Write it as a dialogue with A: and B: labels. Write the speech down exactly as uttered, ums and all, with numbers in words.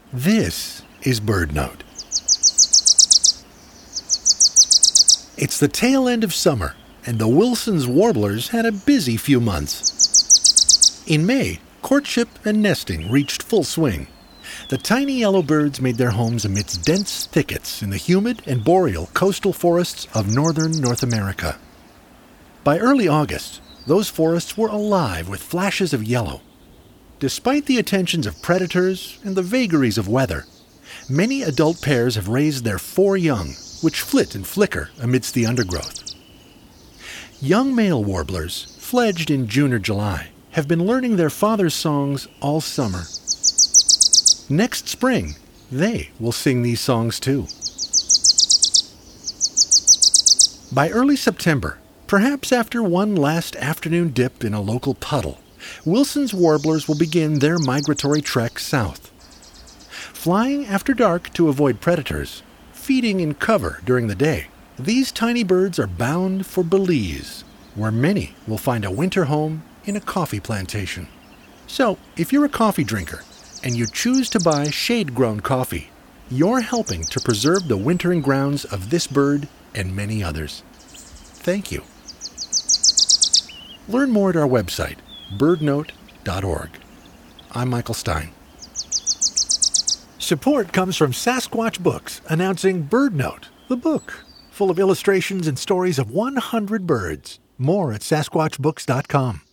A: This is BirdNote. It's the tail end of summer, and the Wilson's warblers had a busy few months. In May, courtship and nesting reached full swing. The tiny yellow birds made their homes amidst dense thickets in the humid and boreal coastal forests of northern North America. By early August, those forests were alive with flashes of yellow. Despite the attentions of predators and the vagaries of weather, many adult pairs have raised their four young, which flit and flicker amidst the undergrowth. Young male warblers, fledged in June or July, have been learning their father's songs all summer. Next spring, they will sing these songs too. By early September, perhaps after one last afternoon dip in a local puddle, Wilson's warblers will begin their migratory trek south. Flying after dark to avoid predators, feeding in cover during the day, these tiny birds are bound for Belize, where many will find a winter home in a coffee plantation. So, if you're a coffee drinker and you choose to buy shade-grown coffee, you're helping to preserve the wintering grounds of this bird and many others. Thank you. Learn more at our website, bird note dot org. I'm Michael Stein. Support comes from Sasquatch Books, announcing BirdNote, the book, full of illustrations and stories of one hundred birds. More at sasquatch books dot com.